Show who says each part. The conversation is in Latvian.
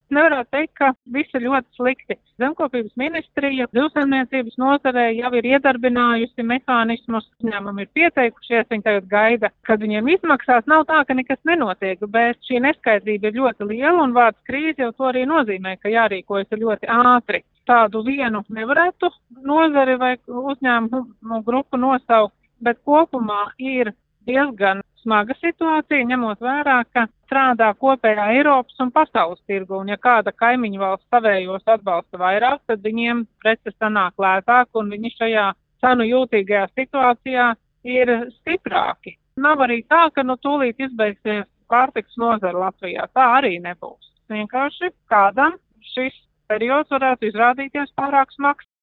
Speaker 1: Nevarētu teikt, ka viss ir ļoti slikti. Zemkopības ministrija zivsaimniecības nozarē jau ir iedarbinājusi mehānismus, uzņēmumi ir pieteikušies, viņi tagad gaida, kad viņiem izmaksās. Nav tā, ka nekas nenotiek, bet šī neskaidrība ir ļoti liela un vārds krīze jau to arī nozīmē, ka jārīkojas ļoti ātri. Tādu vienu nevarētu nozari vai uzņēmumu grupu nosaukt, bet kopumā ir diezgan smaga situācija, ņemot vērā, ka strādā kopējā Eiropas un pasaules tirgu, un ja kāda kaimiņu valsts savējos atbalsta vairāk, tad viņiem preces sanāk lētāk, un viņi šajā cenu jūtīgajā situācijā ir stiprāki. Nav arī tā, ka tūlīt izbeigsies pārtikas nozara Latvijā. Tā arī nebūs. Vienkārši kādam šis periods varētu izrādīties pārāk smags.